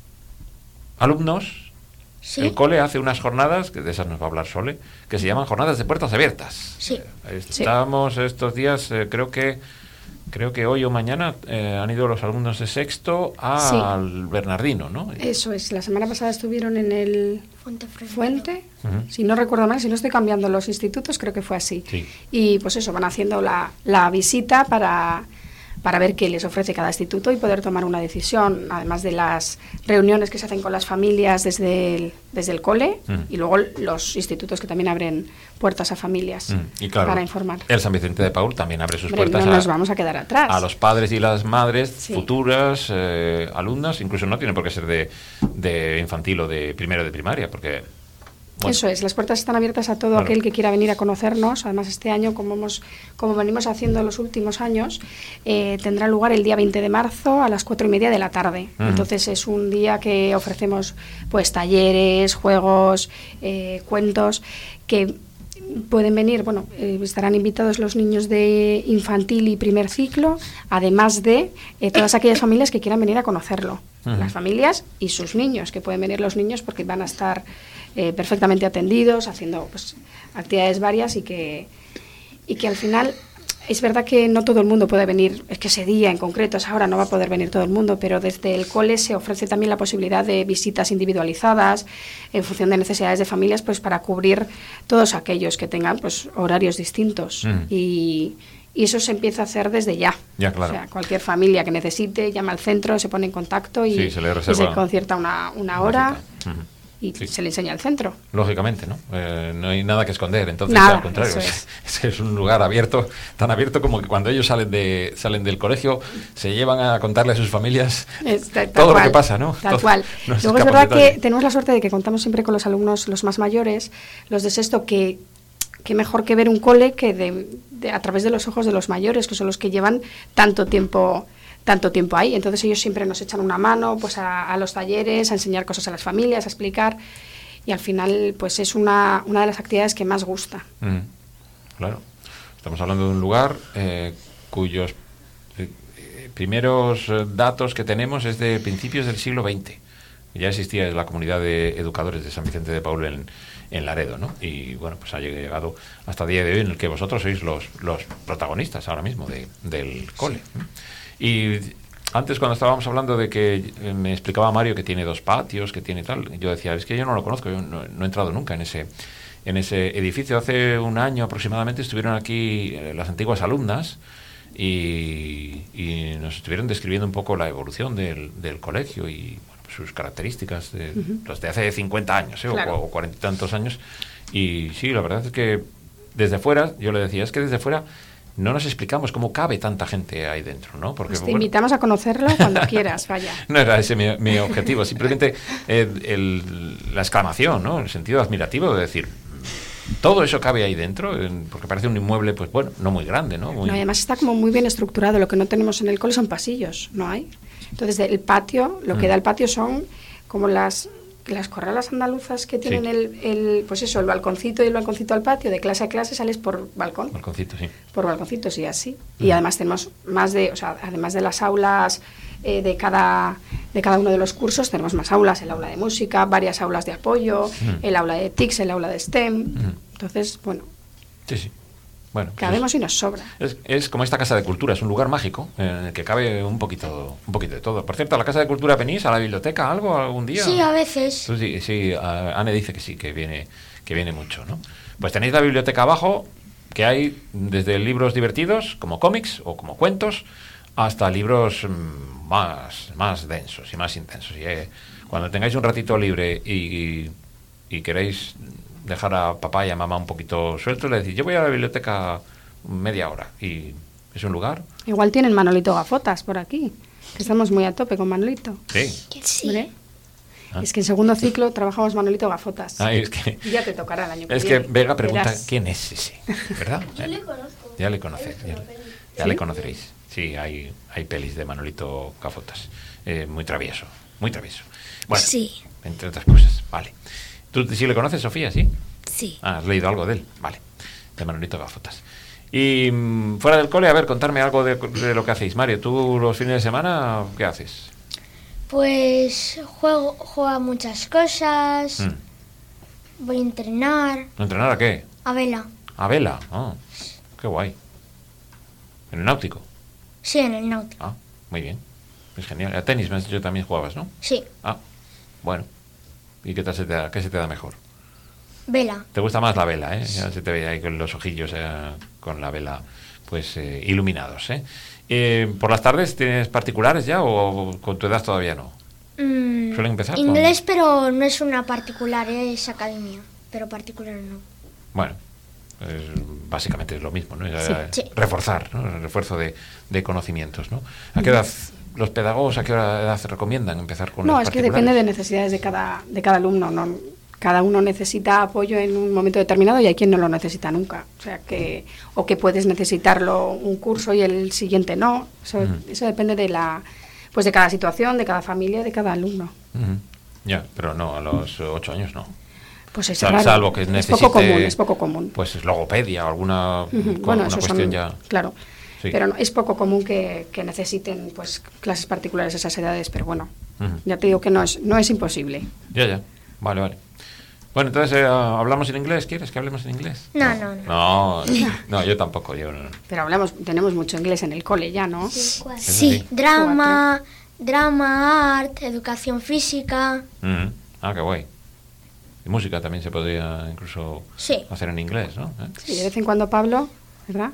alumnos, Sí. el cole hace unas jornadas, que de esas nos va a hablar Sole, que se llaman jornadas de puertas abiertas. Sí. Eh, Estamos estos días, eh, creo que creo que hoy o mañana eh, han ido los alumnos de sexto al Bernardino, ¿no? Eso es, la semana pasada estuvieron en el Fuente Fresneda. Fuente, Ujú. si no recuerdo mal, si no estoy cambiando los institutos, creo que fue así. Sí. Y pues eso, van haciendo la, la visita para, para ver qué les ofrece cada instituto y poder tomar una decisión, además de las reuniones que se hacen con las familias desde el, desde el cole Mm. y luego los institutos que también abren puertas a familias Mm, y claro, para informar. el San Vicente de Paúl también abre sus Hombre, puertas no a, nos vamos a quedar atrás. a los padres y las madres Sí. futuras eh, alumnas, incluso no tienen por qué ser de, de infantil o de primero de primaria, porque bueno, Eso es, las puertas están abiertas a todo Claro. aquel que quiera venir a conocernos. Además, este año, como hemos, como venimos haciendo los últimos años, eh, tendrá lugar el día veinte de marzo a las cuatro y media de la tarde. Ujú. Entonces, es un día que ofrecemos pues talleres, juegos, eh, cuentos que pueden venir, bueno, eh, estarán invitados los niños de infantil y primer ciclo, además de eh, todas aquellas familias que quieran venir a conocerlo. Ujú. Las familias y sus niños, que pueden venir los niños porque van a estar eh, perfectamente atendidos, haciendo pues, actividades varias y que, y que al final es verdad que no todo el mundo puede venir, es que ese día en concreto, esa hora no va a poder venir todo el mundo, pero desde el cole se ofrece también la posibilidad de visitas individualizadas en función de necesidades de familias, pues para cubrir todos aquellos que tengan pues horarios distintos. Mm. Y, y eso se empieza a hacer desde ya. Ya, claro. O sea, cualquier familia que necesite llama al centro, se pone en contacto y, Sí, se le y reserva se concierta una, una hora cita. Ujú. y Sí. se le enseña el centro. Lógicamente, ¿no? Eh, no hay nada que esconder, entonces Nada, al contrario, eso es. Es, es un lugar abierto, tan abierto como que cuando ellos salen de salen del colegio se llevan a contarle a sus familias Es tal- tal todo lo cual, que pasa, ¿no? Tal Todo- cual. no se Luego es escapa verdad un que detalle. tenemos la suerte de que contamos siempre con los alumnos, los más mayores, los de sexto, que, que mejor que ver un cole que de, de- a través de los ojos de los mayores, que son los que llevan tanto tiempo tanto tiempo ahí. Entonces ellos siempre nos echan una mano pues a, a los talleres, a enseñar cosas a las familias, a explicar. Y al final, pues es una, una de las actividades que más gusta. Mm, claro. Estamos hablando de un lugar eh, cuyos eh, primeros eh, datos que tenemos es de principios del siglo veinte. Ya existía la comunidad de educadores de San Vicente de Paúl en, en Laredo, ¿no? Y bueno, pues ha llegado hasta el día de hoy en el que vosotros sois los, los protagonistas ahora mismo de, del cole, ¿no? Y antes, cuando estábamos hablando de que me explicaba Mario que tiene dos patios, que tiene tal, yo decía, es que yo no lo conozco, yo no, no he entrado nunca en ese en ese edificio. Hace un año aproximadamente estuvieron aquí eh, las antiguas alumnas y, y nos estuvieron describiendo un poco la evolución del, del colegio y bueno, pues sus características de, uh-huh. las de hace cincuenta años, ¿eh? Claro. o cuarenta y tantos años. Y sí, la verdad es que desde fuera, yo le decía, es que desde fuera no nos explicamos cómo cabe tanta gente ahí dentro, ¿no? Porque pues te bueno, invitamos a conocerlo cuando quieras, vaya. No era ese mi, mi objetivo, simplemente eh, el, la exclamación, ¿no? El sentido admirativo de decir, todo eso cabe ahí dentro, porque parece un inmueble, pues bueno, no muy grande, ¿no? Muy... No, además está como muy bien estructurado. Lo que no tenemos en el cole son pasillos, no hay. Entonces el patio, lo que mm. da el patio son como las las corralas andaluzas que tienen sí. el, el, pues eso, el balconcito y el balconcito al patio, de clase a clase sales por balcón. Balconcito, sí. Por balconcitos y así. Mm. Y además tenemos más de, o sea, además de las aulas eh, de cada de cada uno de los cursos, tenemos más aulas, el aula de música, varias aulas de apoyo, mm. el aula de T I C S, el aula de STEM. Mm. Entonces, bueno. Sí, sí. Bueno, pues cabemos y nos sobra. Es, es como esta Casa de Cultura, es un lugar mágico en el que cabe un poquito un poquito de todo. Por cierto, ¿a la Casa de Cultura venís? ¿A la biblioteca algo algún día? Sí, a veces. Pues sí, sí, Anne dice que sí, que viene que viene mucho, ¿no? Pues tenéis la biblioteca abajo, que hay desde libros divertidos, como cómics o como cuentos, hasta libros más, más densos y más intensos. Y eh, cuando tengáis un ratito libre y, y, y queréis dejar a papá y a mamá un poquito sueltos, le decís, yo voy a la biblioteca media hora, y es un lugar. Igual tienen Manolito Gafotas por aquí, que estamos muy a tope con Manolito. Sí. Sí. ¿Ah? Es que en segundo ciclo trabajamos Manolito Gafotas. Ah, es que, y ya te tocará el año que es viene. Es que Vega pregunta, verás. ¿Quién es ese? ¿Verdad? Yo le conozco. Ya le conoce, ya, ya ¿Sí? le conoceréis. Sí, hay, hay pelis de Manolito Gafotas. Eh, muy travieso, muy travieso. Bueno, sí. Entre otras cosas, vale. ¿Tú sí le conoces, Sofía, sí? Sí. Ah, has leído algo de él, vale. De Manolito Gafotas. Y mmm, fuera del cole, a ver, contarme algo de, de lo que hacéis. Mario, ¿tú los fines de semana qué haces? Pues juego, juego a muchas cosas. Mm. Voy a entrenar. ¿A entrenar a qué? A vela. ¿A vela? Oh, qué guay. ¿En el náutico? Sí, en el náutico. Ah, muy bien. Es genial. A tenis me has dicho también jugabas, ¿no? Sí. Ah, bueno. ¿Y qué tal se te da, qué se te da mejor? Vela. Te gusta más la vela, ¿eh? Ya se te ve ahí con los ojillos eh, con la vela pues eh, iluminados, ¿eh? Eh, ¿Por las tardes tienes particulares ya o con tu edad todavía no? Mm, ¿Suelen empezar? Inglés, con... pero no es una particular, es academia, pero particular no. Bueno, es, básicamente es lo mismo, ¿no? Es, sí, eh, sí. Reforzar, ¿no? El refuerzo de, de conocimientos, ¿no? ¿A qué edad los pedagogos, a qué edad se recomiendan empezar con no, las es que particulares? depende de necesidades de cada, de cada alumno, ¿no? Cada uno necesita apoyo en un momento determinado y hay quien no lo necesita nunca. O sea, que o que puedes necesitarlo un curso y el siguiente no. Eso, uh-huh. eso depende de la pues de cada situación, de cada familia, de cada alumno. Uh-huh. Ya, pero no, a los ocho años no. Pues es Sal, raro. Salvo que necesite, es poco común, es poco común. Pues logopedia o alguna, uh-huh. bueno, alguna eso cuestión son, ya... Claro. Sí. Pero no, es poco común que, que necesiten pues clases particulares a esas edades, pero bueno, uh-huh. ya te digo que no es, no es imposible. Ya, ya. Vale, vale. Bueno, entonces, eh, ¿hablamos en inglés? ¿Quieres que hablemos en inglés? No, no, no. No, no, no yo tampoco. Yo no. Pero hablamos, tenemos mucho inglés en el cole ya, ¿no? Sí, sí. drama, drama, art, educación física. Mm-hmm. Ah, qué guay. Y música también se podría incluso sí. hacer en inglés, ¿no? ¿Eh? Sí, de vez en cuando Pablo, ¿verdad?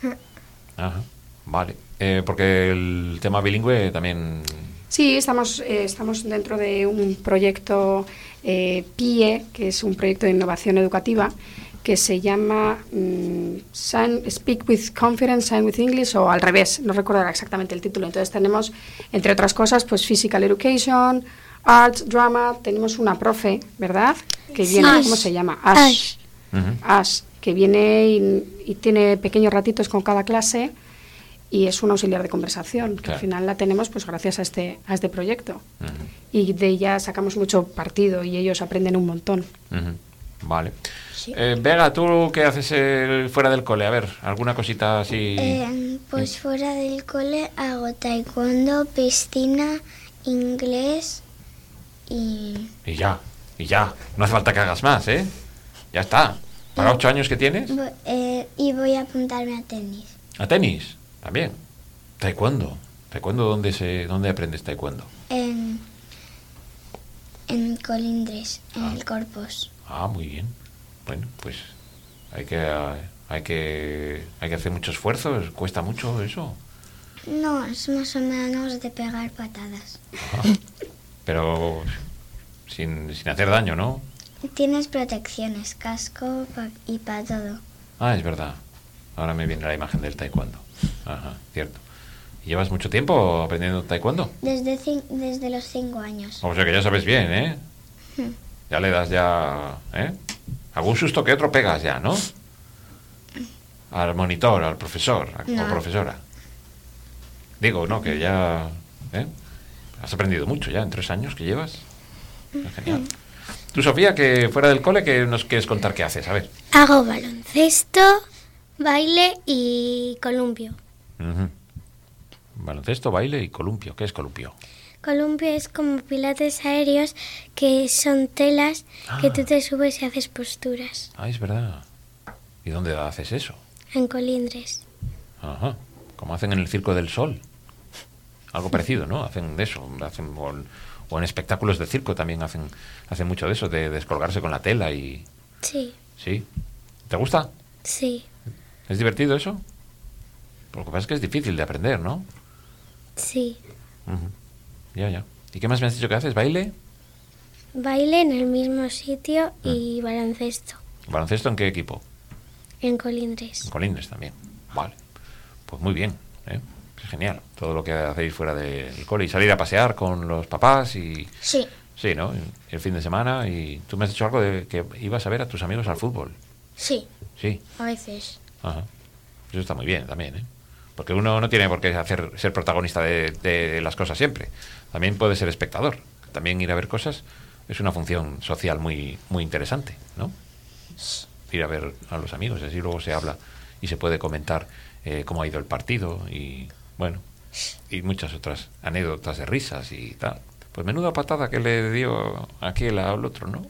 Ajá, vale. Eh, porque el tema bilingüe también... Sí, estamos, eh, estamos dentro de un proyecto eh, P I E, que es un proyecto de innovación educativa, que se llama um, Sign, Speak with Confidence, Sign with English, o al revés, no recuerdo exactamente el título. Entonces tenemos, entre otras cosas, pues Physical Education, Arts, Drama, tenemos una profe, ¿verdad? Que viene, Ash. ¿cómo se llama? Ash. Ash, uh-huh. Ash que viene y, y tiene pequeños ratitos con cada clase y es un auxiliar de conversación, que claro. al final la tenemos pues gracias a este a este proyecto. Uh-huh. Y de ella sacamos mucho partido y ellos aprenden un montón. Uh-huh. Vale. Sí. Eh, Vega, ¿tú qué haces eh, fuera del cole? A ver, alguna cosita así... Eh, pues fuera del cole hago taekwondo, piscina, inglés y... Y ya, y ya. No hace falta que hagas más, ¿eh? Ya está. ¿Para ocho años que tienes? vo- eh, y voy a apuntarme a tenis. ¿A tenis? También. Taekwondo. ¿Taekwondo dónde, se, dónde aprendes taekwondo? En, en Colindres, en Ah. el Corpus. Ah, muy bien. Bueno, pues hay que, hay que, hay que hacer mucho esfuerzo. ¿Cuesta mucho eso? No, es más o menos de pegar patadas. Ajá. Pero sin, sin hacer daño, ¿no? Tienes protecciones, casco pa- y para todo. Ah, es verdad. Ahora me viene la imagen del taekwondo. Ajá, cierto. ¿Y llevas mucho tiempo aprendiendo taekwondo? Desde, cin- desde los cinco años. O sea que ya sabes bien, ¿eh? Hmm. Ya le das ya... ¿eh? Algún susto que otro pegas ya, ¿no? Al monitor, al profesor a- o No. profesora. Digo, ¿no? Que ya... ¿eh? Has aprendido mucho ya en tres años que llevas. Genial. Tú, Sofía, que fuera del cole, ¿qué nos quieres contar qué haces? A ver. Hago baloncesto, baile y columpio. Ujú. Baloncesto, baile y columpio. ¿Qué es columpio? Columpio es como pilates aéreos que son telas que Ah. tú te subes y haces posturas Ah, es verdad. ¿Y dónde haces eso? en Colindres. Ajá. Como hacen en el Circo del Sol. Algo parecido, ¿no? Hacen de eso. Hacen, o, en, o en espectáculos de circo también hacen, hacen mucho de eso, de descolgarse con la tela y... Sí, ¿Sí? ¿Te gusta? sí, ¿Es divertido eso? Lo que pasa es que es difícil de aprender, ¿no? sí. Ujú. Ya, ya. ¿Y qué más me has dicho que haces? ¿Baile? Baile en el mismo sitio y baloncesto ¿Baloncesto en qué equipo? en Colindres. En Colindres también. Vale. Pues muy bien, ¿eh? Es genial. Todo lo que hacéis fuera del cole. Y salir a pasear con los papás y... Sí, Sí, ¿no? El fin de semana. Y tú me has dicho algo de que ibas a ver a tus amigos al fútbol. sí, Sí. a veces. Ajá. Eso está muy bien también, ¿eh? Porque uno no tiene por qué hacer, ser protagonista de, de las cosas siempre. También puede ser espectador. También ir a ver cosas es una función social muy, muy interesante, ¿no? Ir a ver a los amigos, así luego se habla y se puede comentar eh, cómo ha ido el partido y, bueno, y muchas otras anécdotas de risas y tal. Pues menuda patada que le dio aquel al otro, ¿no?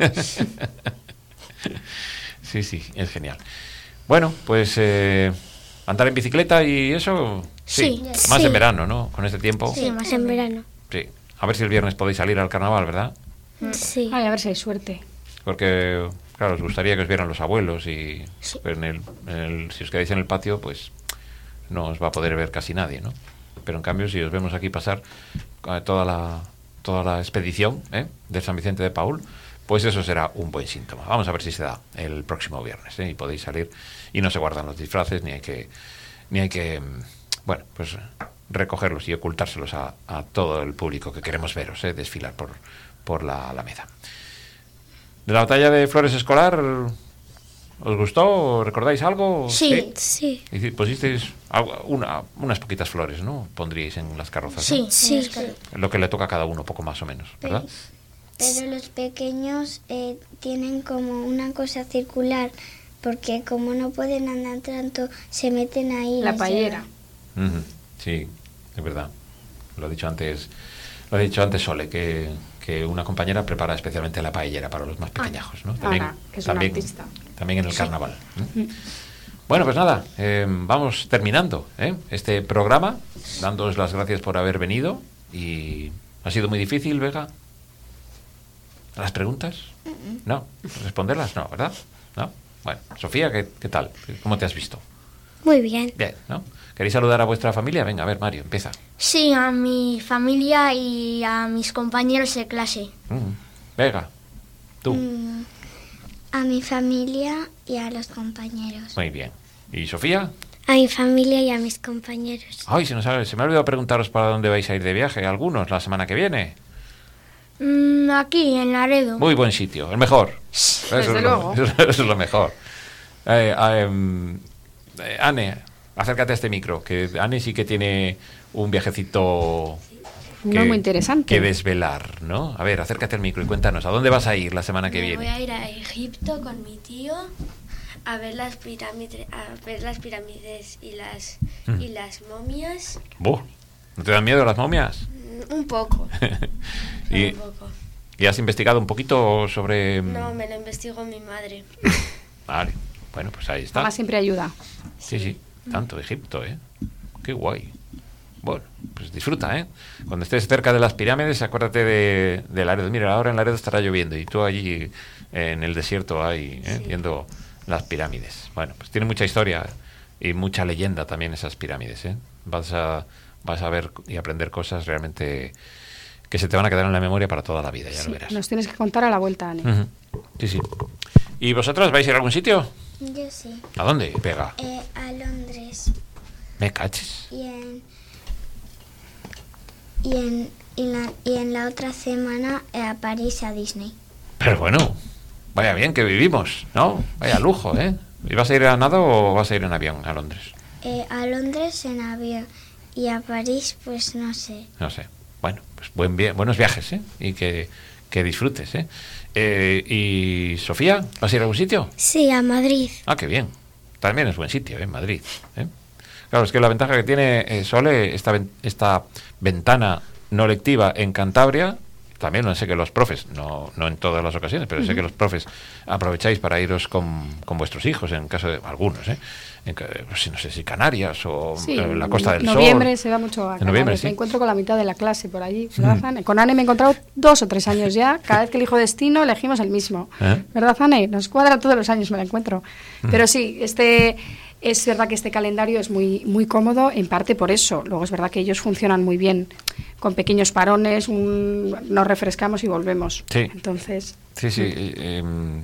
Sí, sí, es genial. Bueno, pues eh, andar en bicicleta y eso, sí, Sí. más Sí. en verano, ¿no? Con este tiempo, Sí. Sí, más en verano. sí. A ver si el viernes podéis salir al carnaval, ¿verdad? Sí. Ay, a ver si hay suerte. Porque, claro, os gustaría que os vieran los abuelos y Sí. pero en el, en el- si os quedáis en el patio, pues no os va a poder ver casi nadie, ¿no? Pero en cambio, si os vemos aquí pasar eh, toda la toda la expedición ¿eh? de San Vicente de Paúl, pues eso será un buen síntoma. Vamos a ver si se da el próximo viernes, ¿eh? Y podéis salir y no se guardan los disfraces ni hay que ni hay que mm, bueno, pues recogerlos y ocultárselos a, a todo el público que queremos veros, ¿eh? Desfilar por por la Alameda. ¿De la batalla de Flores Escolar os gustó? ¿Recordáis algo? Sí. Sí. Y si pusisteis algo- una, unas poquitas flores, ¿no? Pondríais en las carrozas. Sí, ¿no? Sí. es que- Lo que le toca a cada uno, poco más o menos, ¿verdad? Pero los pequeños eh, tienen como una cosa circular, porque como no pueden andar tanto, se meten ahí. y La les paellera. llevan. Ujú. Sí, es verdad. Lo ha dicho antes, lo ha dicho antes Sole, que, que una compañera prepara especialmente la paellera para los más pequeñajos, ¿no? También, Ana, que es una también, artista. también en el carnaval. ¿eh? Bueno, pues nada, eh, vamos terminando ¿eh? este programa, dándoos las gracias por haber venido. Y ha sido muy difícil, Vega. ¿Las preguntas? No. ¿Responderlas? No, ¿verdad? No. Bueno, Sofía, ¿qué, qué tal? ¿Cómo te has visto? Muy bien. Bien, ¿no? ¿Queréis saludar a vuestra familia? Venga, a ver, Mario, empieza. Sí, a mi familia y a mis compañeros de clase. Mm. Vega, tú. Mm, a mi familia y a los compañeros. Muy bien. ¿Y Sofía? A mi familia y a mis compañeros. Ay, se, nos ha, se me ha olvidado preguntaros para dónde vais a ir de viaje, algunos, la semana que viene. Mm, aquí, en Laredo. Muy buen sitio, el mejor. Eso Desde es lo- luego. Eso es lo mejor. Eh, em, eh, Anne, acércate a este micro, que Anne sí que tiene un viajecito Uno que, muy interesante. que desvelar, ¿no? A ver, acércate al micro y cuéntanos, ¿a dónde vas a ir la semana que Me viene? voy a ir a Egipto con mi tío a ver las pirámides, a ver las pirámides y las Mm. y las momias. Buh, ¿no te dan miedo las momias? Mm, Un poco. y, un poco. ¿Y has investigado un poquito sobre...? No, me lo investigó mi madre. Vale, bueno, pues ahí está. Mamá siempre ayuda. Sí, sí, tanto Egipto, ¿eh? Qué guay. Bueno, pues disfruta, ¿eh? Cuando estés cerca de las pirámides, acuérdate de, de Laredo. Mira, ahora en Laredo estará lloviendo y tú allí en el desierto ahí, ¿eh? Sí. Viendo las pirámides. Bueno, pues tiene mucha historia y mucha leyenda también esas pirámides, ¿eh? Vas a, vas a ver y aprender cosas realmente que se te van a quedar en la memoria para toda la vida, ya Sí, lo verás. nos tienes que contar a la vuelta, Ane. Ujú. Sí, sí. ¿Y vosotras vais a ir a algún sitio? Yo sí. ¿A dónde? Pega. Eh, a Londres. Me caches. Y en, y en, y la, y en la otra semana eh, a París, a Disney. Pero bueno, vaya bien que vivimos, ¿no? Vaya lujo, ¿eh? ¿Y vas a ir a nado o vas a ir en avión a Londres? Eh, a Londres en avión y a París, pues no sé. No sé. Bueno, pues buen vi- buenos viajes, ¿eh? Y que, que disfrutes, ¿eh? Eh, ¿Y Sofía? ¿Vas a ir a algún sitio? Sí, a Madrid. Ah, qué bien. También es buen sitio, ¿eh? Madrid, ¿eh? Claro, es que la ventaja que tiene eh, Sole, esta, ven- esta ventana no lectiva en Cantabria, también no sé que los profes, no, no en todas las ocasiones, pero sé que los profes aprovecháis para iros con, con vuestros hijos, en caso de algunos, ¿eh? En, ca- pues, no sé si Canarias o Sí, eh, la Costa del en noviembre Sol. se va mucho a En Canarias. noviembre, sí. Me encuentro con la mitad de la clase por allí, ¿verdad, Ane? Con Ane me he encontrado dos o tres años ya. Cada vez que elijo destino, elegimos el mismo. ¿Eh? ¿Verdad, Ane? Nos cuadra todos los años, me la encuentro. Pero sí, este... Es verdad que este calendario es muy muy cómodo, en parte por eso. Luego es verdad que ellos funcionan muy bien, con pequeños parones, un- nos refrescamos y volvemos. Sí. Entonces, Sí, sí. eh, eh,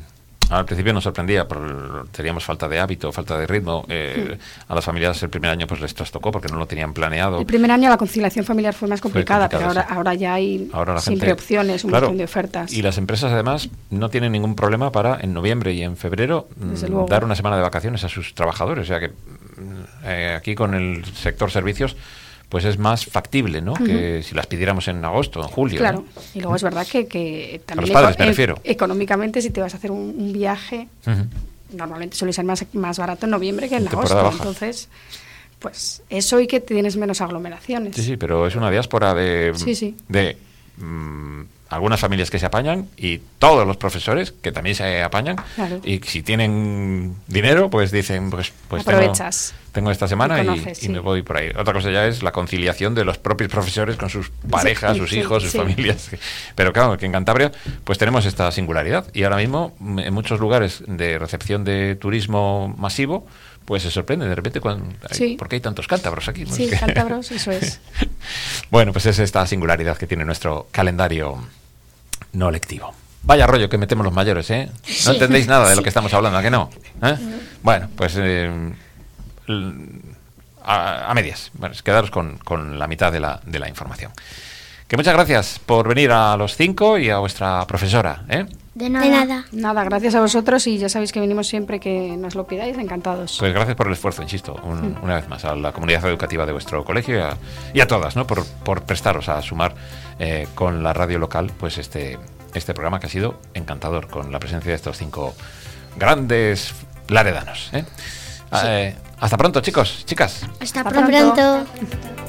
al principio nos sorprendía, por, teníamos falta de hábito, falta de ritmo. Eh, a las familias el primer año pues les trastocó porque no lo tenían planeado. el primer año la conciliación familiar fue más complicada, complicado, pero ahora, sí. ahora ya hay Ahora la siempre gente- opciones, un Claro, montón de ofertas. Y las empresas además no tienen ningún problema para en noviembre y en febrero Desde mm, luego. dar una semana de vacaciones a sus trabajadores. O sea que mm, eh, aquí con el sector servicios pues es más factible, ¿no? Que si las pidiéramos en agosto, en julio. Claro, ¿no? y luego es verdad que, que también los padres, eco- me e- refiero. económicamente si te vas a hacer un, un viaje, Ujú. normalmente suele ser más, más barato en noviembre que en En temporada agosto. baja. Entonces, pues eso y que tienes menos aglomeraciones. Sí, sí, pero es una diáspora de, Sí, sí. de mm, algunas familias que se apañan y todos los profesores que también se apañan. Claro. Y si tienen dinero, pues dicen, pues, pues tengo, Aprovechas. tengo esta semana Y y, conoces, y sí. me voy por ahí. Otra cosa ya es la conciliación de los propios profesores con sus parejas, Sí, sus sí, hijos, sus sí. familias. Pero claro, que en Cantabria pues tenemos esta singularidad. Y ahora mismo mm, en muchos lugares de recepción de turismo masivo, pues se sorprende de repente cuando... Sí. ¿Por qué hay tantos cántabros aquí? Sí, Es que- cántabros, eso es. Bueno, pues es esta singularidad que tiene nuestro calendario no lectivo. Vaya rollo que metemos los mayores, ¿eh? No Sí. entendéis nada de lo que estamos hablando, ¿a que no? ¿Eh? Bueno, pues eh, l- a, a medias. Bueno, es quedaros con, con la mitad de la, de la información. Que muchas gracias por venir a los cinco y a vuestra profesora, ¿eh? De nada. De nada. Nada, gracias a vosotros y ya sabéis que venimos siempre que nos lo pidáis, encantados. Pues gracias por el esfuerzo, insisto, un- una vez más, a la comunidad educativa de vuestro colegio y a, y a todas, ¿no? Por, por prestaros a sumar eh, con la radio local, pues este, este programa que ha sido encantador, con la presencia de estos cinco grandes laredanos, ¿eh? Eh, hasta pronto, chicos, chicas. Hasta Hasta pronto. pronto.